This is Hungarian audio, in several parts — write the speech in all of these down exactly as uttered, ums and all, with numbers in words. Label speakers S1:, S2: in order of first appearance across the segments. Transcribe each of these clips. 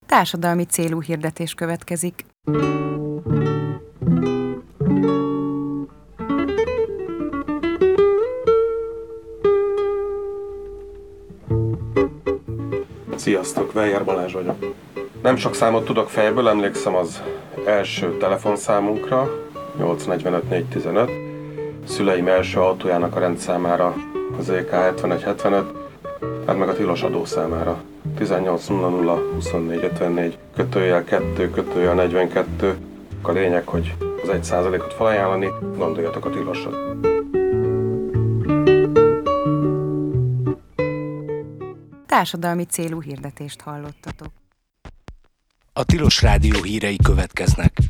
S1: Társadalmi célú hirdetés következik.
S2: Sziasztok, Weyer Balázs vagyok. Nem sok számot tudok fejből, emlékszem az első telefonszámunkra, nyolc negyvenöt négy tizenöt, szüleim első autójának a rendszámára, az é ká hetvenegy hetvenöt, hát meg a tilos adószámára, tizennyolc nulla nulla huszonnégy ötvennégy, kötőjel kettő, kötőjel negyvenkettő. A lényeg, hogy az egy százalékot felajánlani, gondoljatok a tilosra.
S1: Társadalmi célú hirdetést hallottatok.
S3: A Tilos Rádió hírei következnek.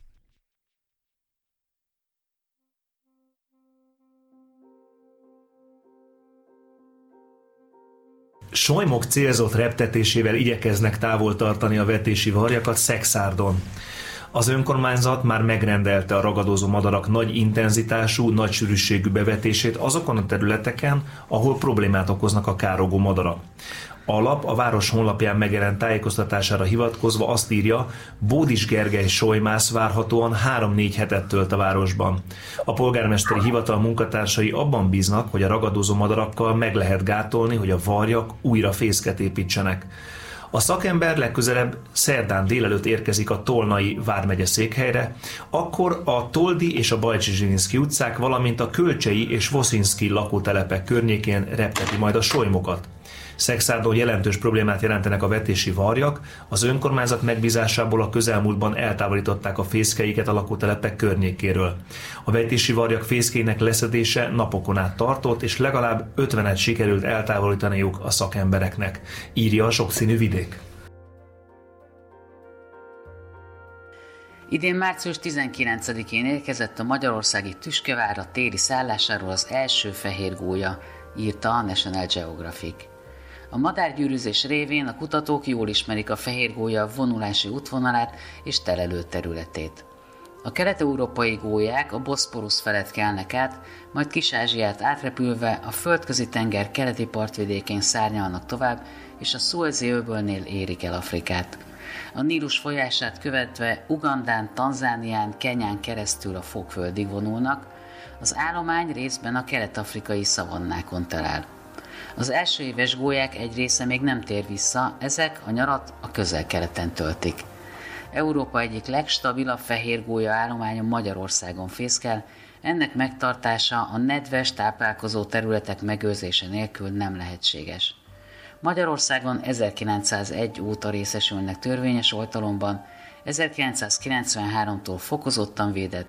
S4: Solymok célzott reptetésével igyekeznek távol tartani a vetési varjakat Szekszárdon. Az önkormányzat már megrendelte a ragadozó madarak nagy intenzitású, nagy sűrűségű bevetését azokon a területeken, ahol problémát okoznak a károgó madarak. A lap a város honlapján megjelent tájékoztatására hivatkozva azt írja, Bódis Gergely solymász várhatóan három-négy hetet tölt a városban. A polgármesteri hivatal munkatársai abban bíznak, hogy a ragadozó madarakkal meg lehet gátolni, hogy a varjak újra fészket építsenek. A szakember legközelebb szerdán délelőtt érkezik a Tolnai vármegye székhelyre, akkor a Toldi és a Bajcsy-Zsilinszky utcák, valamint a Kölcsei és Voszinszky lakótelepek környékén repteti majd a solymokat. Szekszárdon jelentős problémát jelentenek a vetési varjak, az önkormányzat megbízásából a közelmúltban eltávolították a fészkeiket a lakótelepek környékéről. A vetési varjak fészkének leszedése napokon át tartott, és legalább ötvenet sikerült eltávolítaniuk a szakembereknek, írja a Sokszínű Vidék.
S5: Idén március tizenkilencedikén érkezett a magyarországi Tüskevárra téli szállásáról az első fehér gólya, írta a National Geographic. A madárgyűrűzés révén a kutatók jól ismerik a fehér gólya vonulási útvonalát és telelő területét. A kelet-európai gólyák a Boszporusz felett kelnek át, majd Kis-Ázsiát átrepülve a Földközi-tenger keleti partvidékén szárnyalnak tovább, és a Szuezi-öbölnél érik el Afrikát. A Nílus folyását követve Ugandán, Tanzánián, Kenyán keresztül a Fokföldig vonulnak, az állomány részben a kelet-afrikai szavannákon telel. Az első éves gólyák egy része még nem tér vissza, ezek a nyarat a közel-keleten töltik. Európa egyik legstabilabb fehér gólya állománya Magyarországon fészkel, ennek megtartása a nedves táplálkozó területek megőrzése nélkül nem lehetséges. Magyarországon ezerkilencszázegy óta részesülnek törvényes oltalomban, ezerkilencszázkilencvenháromtól fokozottan védett.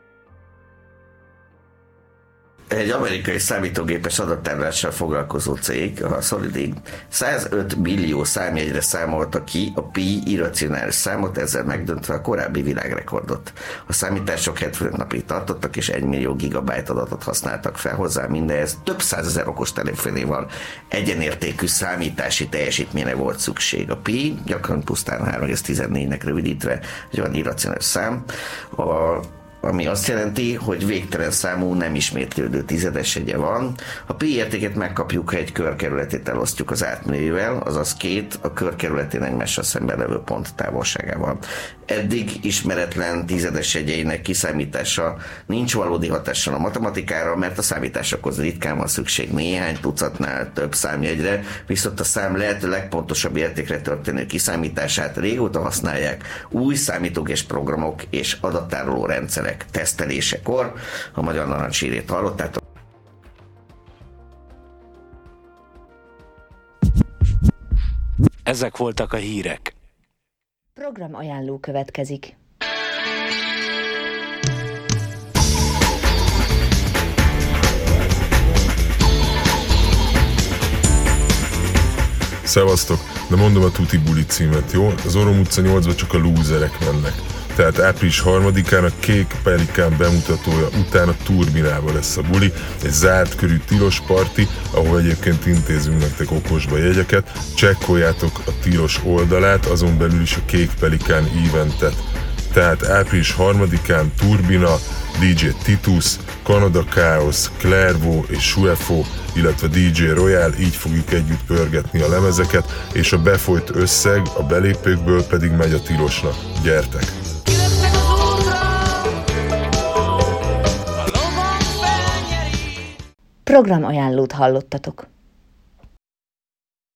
S6: Egy amerikai számítógépes adattárolással foglalkozó cég, a Solidity, százöt millió számjegyre számolta ki a pi irracionális számot, ezzel megdöntve a korábbi világrekordot. A számítások hetvenöt napig tartottak, és egy millió gigabyte adatot használtak fel hozzá, mindehhez több százezer okostelefonéval egyenértékű számítási teljesítményre volt szükség. A pi gyakran pusztán három egész tizennégynek rövidítve egy olyan irracionális szám, a ami azt jelenti, hogy végtelen számú nem ismétlődő tizedesegye van. A pi értéket megkapjuk, ha egy kör kerületét elosztjuk az átmérővel, azaz két a kör kerületén egymással szemben levő pont távolságával. Eddig ismeretlen tizedesegyeinek kiszámítása nincs valódi hatással a matematikára, mert a számításokhoz ritkán van szükség néhány tucatnál több számjegyre, viszont a szám lehető legpontosabb értékre történő kiszámítását régóta használják új számítógépes programok és adattároló rendszerek tesztelésekor. A Magyar Narancs hírét hallottátok.
S3: Ezek voltak a hírek.
S7: Program ajánló következik.
S8: Szevasztok, de mondom a Tuti Buli címet, jó? Az Orom utca nyolcba csak a lúzerek mennek. Tehát április harmadikán a Kék Pelikán bemutatója után a Turbinában lesz a buli, egy zárt körű tilos parti, ahol egyébként intézünk nektek okosba jegyeket, csekkoljátok a tilos oldalát, azon belül is a Kék Pelikán eventet. Tehát április harmadikán Turbina, dé dzsé Titus, Canada Chaos, Clairvaux és Shuefo, illetve dé dzsé Royal, így fogjuk együtt pörgetni a lemezeket, és a befolyt összeg a belépőkből pedig megy a Tilosnak. Gyertek!
S7: Programajánlót hallottatok.